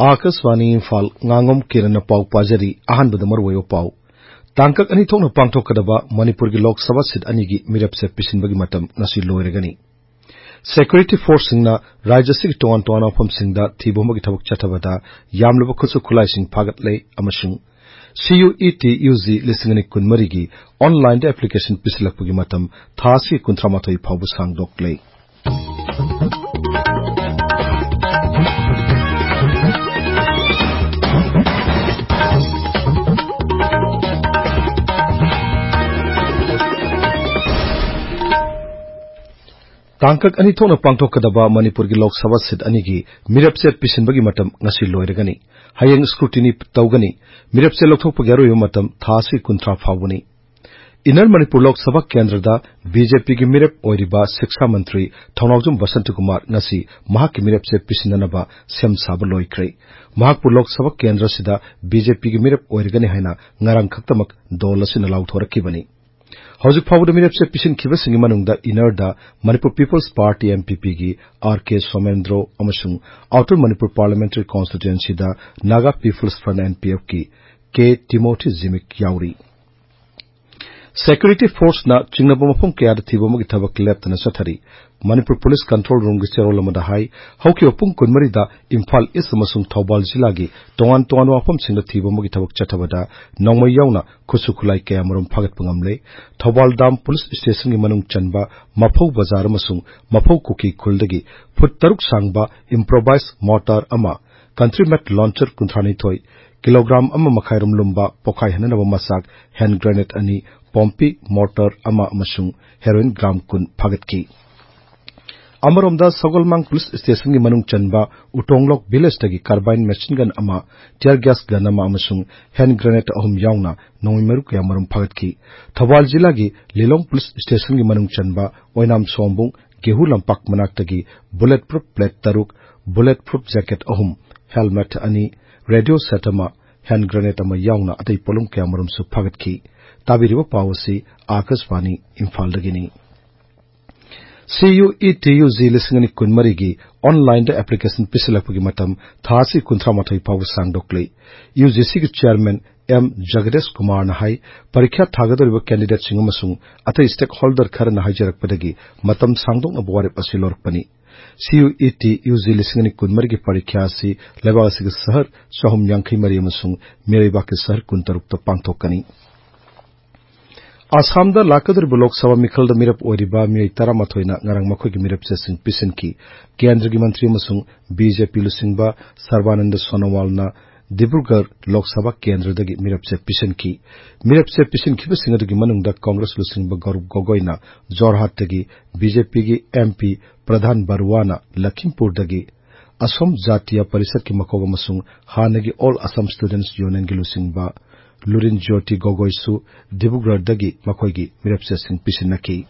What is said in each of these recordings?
Akashvani Imphal ngangom kirana pau pajari ahanbada marwayo pau tangkak ani thokna pangthokadaba manipur gi lok sabha sit ani gi mirapse pisinbagi matam ngasi loiragani security force singna rajya sig tongan tongan ofam singda thibomagi thabak chathabada yamlaba khusu khulai sing phagatlei amasung CUET UG lisingani kunmari gi online de application pisilakpagi matam thasi kuntramathoi phawbu sangdoklei tangkak ani thona pangthokadaba manipur gi lok sabha sit ani gi mirapse pisinbagi matam ngasi loiragani hayeng scrutiny tawgani mirapse lokthokpagi aroyo matam thasi kuntra phawbuni inner manipur lok sabha kendra da BJP gi mirap oiriba shiksha mantri thonawjum basant kumar ngasi mahak mirapse pisinanaba sem saba loikre mahakpur lok sabha kendra sida BJP gi mirap oiragani haina ngarang khaktamak dolasina lauthorakibani Hojik Pawda Mirapse Pisin Kibasingi Manungda Inerda Manipur People's Party MPP gi RK Somendro Amasung Outer Manipur Parliamentary Constituency da Naga People's Front NPF ki K Timothy Zimik Yauri Security Force na Chingnabamapum Kayada Thibomagi Thabak Leptana Sathari Manipur Police Control Room gi Cherolamada Hai Hauki Opung Kunmari da Imphal East Amasung Thobal Jila gi Tongan Tongan Wapam Singda Thibomagi Thabak Chathabada Nongmai Yauna Khusukhulai Kayamarum Phagat Pungamle Thobal Dam Police Station gi Manung Chanba Maphau Bazar Amasung Maphau Kuki Khuldagi Phut Taruk Sangba Improvised Mortar Ama Country Met Launcher Kunthani Thoi Kilogram Ama Makhairum Lumba Pokhai Hananaba Masak Hand Grenade Ani Pompi Mortar Ama Amasung Heroin Gram Kun Phagat ki Amaromda Sogolmang Police Station gi Manung Chanba Utonglok Village tagi carbine machine gun ama tear gas gun ama amasung hand grenade ahum yauna noimeru kya marum phagat ki Thawal jila gi Lilong Police Station gi Manung Chanba Oinam Sombung Gehu Lampak manak tagi bulletproof plate taruk bulletproof jacket ahum helmet ani radio set ama hand grenade ama yauna atai polum kya marum su phagat ki tabiriba pawasi Akashvani Imphal dagini CUETUG lisingani kunmari gi online da application pisilakpagi matam thasi kuntramathoi pawu sangdoklei UGC gi chairman M Jagadish Kumar na hai parikha thagadoriba candidate singamasung atai stakeholder kharna haijarakpadagi matam sangdong abware pasilorpani CUETUG lisingani kunmari gi parikha si lebasi gi sahar sahum yankhai mari amasung mereba ki sahar kuntarukta pangthokani Asam da Lakadur Lok Sabha Mikhal da Mirap Oiriba Miyai Taramathoina Ngarang Makhogi Mirap Sesing Pisinki Kendra gi Mantri Amasung BJP Lusingba Sarbananda Sonowal na Dibrugarh Lok Sabha Kendra dagi Mirap Se Pisinki Mirap Se Pisinki Bisinga gi Manungda Congress Lusingba Garup Gogoina Jorhat dagi BJP gi MP Pradhan Barwana Lakhimpur dagi Assam Jatiya Parishad ki Makoga Masung Hanagi All Assam Students Union gi Lusingba Lurin Jyoti Gogoisu Dibrugarh dagi Makhoigi Mirapse Sing Pisinaki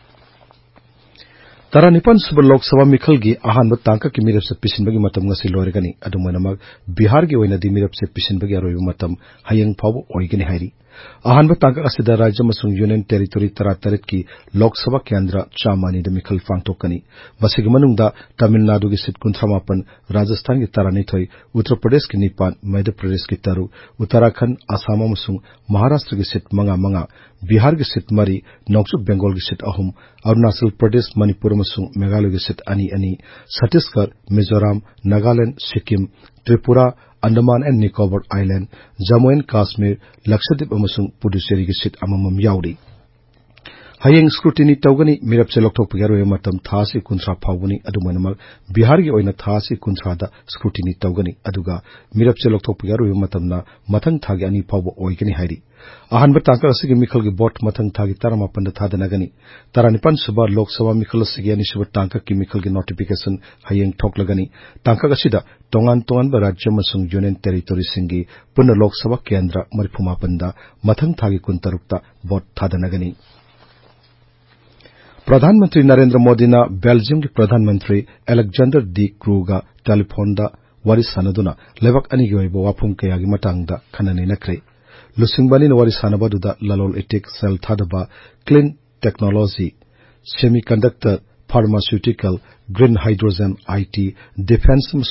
Taranipan Subal Lok Sabha Mikhal gi Ahanba Tangka ki Mirapse Pisinbagi matam ngasi loiragani adumanamag Bihar gi oina di Mirapse Pisinbagi aroyu matam hayang phawu oigani hairi Ahanba Tangka asida Rajya Masung Union Territory Taratarit ki Lok Sabha Kendra Chamani da Mikhal Fangtokani Basigi Manungda Tamil Nadu gi sit kuntramapan Rajasthan gi Taranithoi Uttar Pradesh ki Nipan Madhya Pradesh ki Taru Uttarakhand Assam Masung Maharashtra gi sit manga Bihar gi sit mari North Bengal gi sit ahum Arunachal Pradesh Manipur Masung Meghalaya gi sit ani Chhattisgarh Mizoram Nagaland Sikkim Tripura Andaman and Nicobar Island Jammu and Kashmir Lakshadweep amasung Puducherry gi sit amamam yauri Hayeng scrutiny tawgani mirapse lokthokpagi aroyo matam thasi kunthra phawbuni adumanamag Bihar gi oina thasi kunthra da scrutiny tawgani aduga mirapse lokthokpagi aroyo matamna mathang thagi ani phawbo oigani hairi Ahanba Tangka asigi Mikhal gi bot mathang thagi taramapan da thadanagani Taranipan Suba Lok Sabha Mikhal asigi ani Suba Tangka ki Mikhal gi notification hayeng thoklagani Tangka asida tongan ba Rajya Masung Union Territory singi punna Lok Sabha Kendra marifuma panda mathang thagi kuntarukta bot thadanagani Pradhanmantri Narendra Modi na Belgium ki Pradhanmantri Alexander De Croo ga telephone da wari sanaduna lebak ani gi oibo wapum kayagi matangda khanani nakre Lusingbani na wari sanabadu da lalol etik cell thadaba clean technology semiconductor pharmaceutical green hydrogen IT defense musung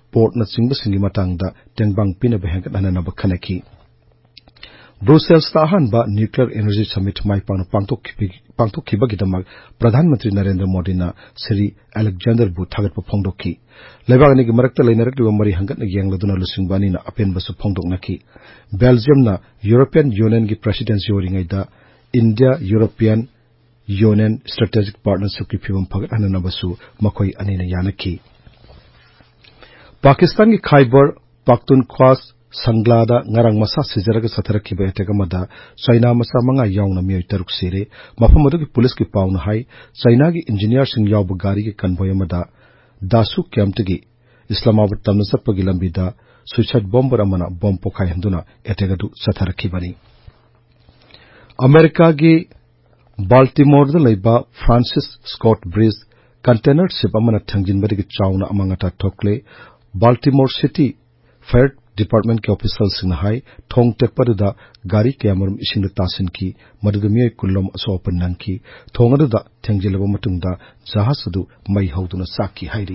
पोर्टना चिंबसिंगी मतंगदा तेंगबांग पिनब हेंगतहननब खनकी Brussels अहानबा nuclear energy summit माइपांग पांगथोखिबगिदमक प्रधानमंत्री नरेंद्र मोदी ना श्री अलेक्जेंडर बु थागतप फोंदोखी लेबागनी की मरकता लेनरकलिबा मरी हंगतना येंगलदुना लुसिंगबानी ना अपेनबसु फोंदोकनकी बेल्जियम ना यूरोपियन यूनियन की प्रेसिडेंसी ओरिंगैदा India European Union strategic partnership की फिवम फगतहननबसु मखोई अनीना यानकी पाकिस्तान की खैबर पख्तूनख्वा संगलादा ngarang masa sijaraga satharakhiba etegamada China masa manga yauna miyoi taruk sire mafam adugi police ki pauna hai China gi engineer sing yawba gari ki convoy amada dasu kyamtagi Islamabad tamna sapagi lambida suicide bomber amana bomb pokai handuna etegadu satharakhibani America gi Baltimore da leiba Francis Scott Bridge container ship amana thangjinbadagi chauna amangata thokle Baltimore City Fire Department के officers सिंह हाई थोंग टेकपदुदा गाड़ी के अमरम इसिंग तासिन की मदुदमिय कुल्लम असोपन नंग की थोंगदुदा थेंगजिलब मतुंगदा जहासदु मई हौदुना साकी हाइरी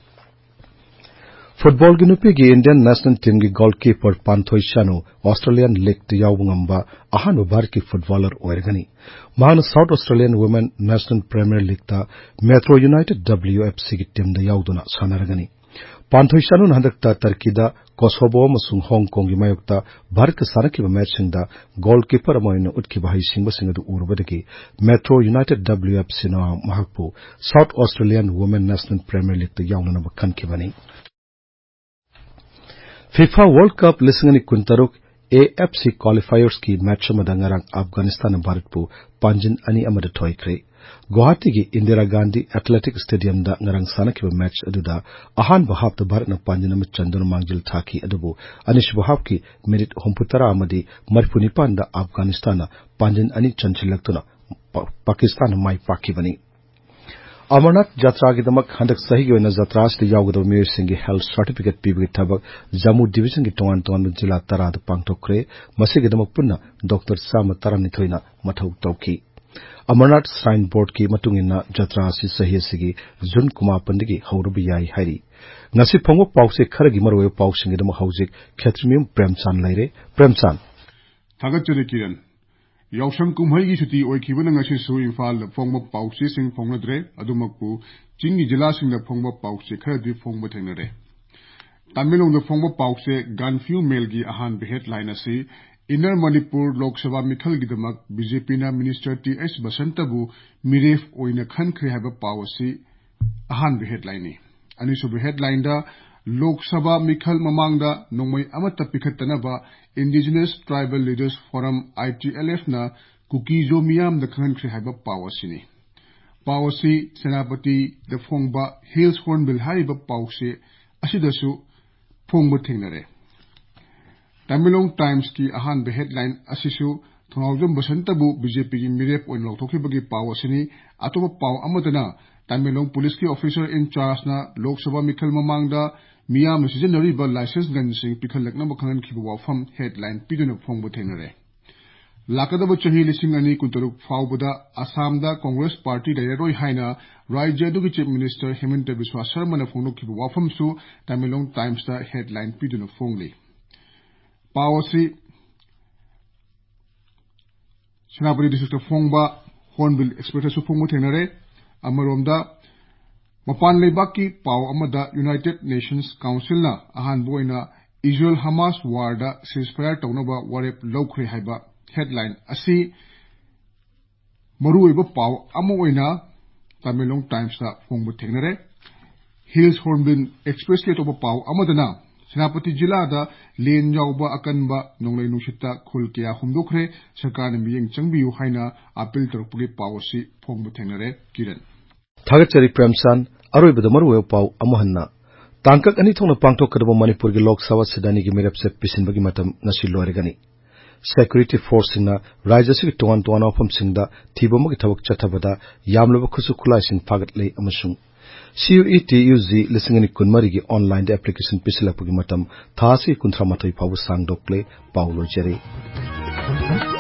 फुटबॉल की नुपी की इंडियन नेशनल टीम की goalkeeper Panthoi Chanu Australian league यावंगंबा अहान भारत की फुटबॉलर ओरगनी महान South Australian women national premier league ता मेट्रो यूनाइटेड WFC की टीम दा यावदुना सानरगनी पांथोई शानु हंदकता टर्कीदा कोसोवो अमसुंग हांगकांग की मायोक्ता भारत का सानखिबा मैचसिंगदा गोलकीपर अमोइना उत्खिबा हाइसिंगबसिंग अदु उरबदगी मेट्रो यूनाइटेड WFC ना महकपु South Australian women national premier league ता यावननब खनखिबनी FIFA World Cup लिसिंगनी कुंतरुक AFC qualifiers की मैच मदंगरंग अफगानिस्तान भारतपु पांजिन अनि अमद थोइख्रे गुवाहाटी की इंदिरा गांधी एथलेटिक स्टेडियम दा ngarang sanakhiba match aduda ahan bahap ta bharat na panjin am chandun mangjil thaki adubu anish bahap ki minute 30 amadi marpunipan da Afghanistan na panjin ani chanchilaktuna Pakistan mai pakibani Amarnath Yatra की दमक हंदक सही की वजह यात्रा से यावगद mayor Singh की health certificate पीबगी थबक Jammu division की तोंगान तोंगान जिला तराद पांगथोखरे मसी की दमक पुन्ना डॉक्टर साम तरानिथोइना मथौ तौकी अमरनाथ श्राइन बोर्ड की मतुंगिना यात्रा से सही सिगी जून कुमार पंदगी हौरब याई हाइरी ngasi phongbo pause kharagi marwe pausing gi dam hauzik khetrimium premchan laire premchan thagachare kiran yausam kumhai gi suti oikhibana ngasi su imphal phongbo pause sing phongnadre adumakpu chinggi jila sing da phongbo pause kharadi phongbo thengnare tamilong da phongbo pause ganfiu mail gi ahan be headline asi Inner Manipur Lok Sabha Mikhal gi damak BJP na Minister TS Basantabu miref oina khankhre haba pawasi ahan be headline ni Anisubu headline da Lok Sabha Mikhal Mamangda Nongmai Amata Pikhatanaba Indigenous Tribal Leaders Forum ITLF na Kukizo Miyam da Khankri Haiba Pawasini. Pawasi Senapati da Phongba Hills Hornbill Haiba Pawse Asidasu Phongba Thingnare. Tamilong Times ki ahan be headline Asisu Thongaujam Basantabu BJP ki mirep oin Lokthokibagi Pawasini Atoba Paw Amadana Tamilong Police ki officer in charge na Lok Sabha Mikhal Mamangda Miyam Seasonary ba license gun sing pikhalakna bakhangan khiba wafam headline piduna phongbo thenare Lakadaba chahi lising ani kuntaruk fawbada Assamda Congress Party dairoi haina Rajya du Chief Minister Hemanta Biswa Sharma na phongno khiba wafam su Tamilong Times da headline piduna phongli Pawasi Senapati district phongba Hornbill Express su phongbo thenare Amaromda Mapan Leibaki Pau Amada United Nations Council na ahan boina Israel Hamas war da ceasefire taunaba warep lokre haiba headline asi maruiba Pau amoina Tamilong Times da phongbo thengnare Hills Hornbill Express ke toba Pau amadana Senapati jila da len yawba akanba nonglai nushita khulkia humdokre sarkar na miyeng changbiu haina appeal tarpuge Pawasi phongbo thengnare kiran Thagachari Premchan Aroi Maruwe Pau Amohanna Tangkak Ani Thong Pangtok Kadaba Manipur gi Lok Sabha Sidani gi Mirapse Pisinbagi Matam Nasi Loregani Security Force Singna Rajasi Tuan Tuan Opam Singda Thibamagi Thabak Chathabada Yamlaba Khusu Khulai Sing Pagatle Amasung CUETUZ Lisingani Kunmari gi online application Pisilapagi Matam Thasi Kunthra Matai Pawu Sang Dokle Paulo Jere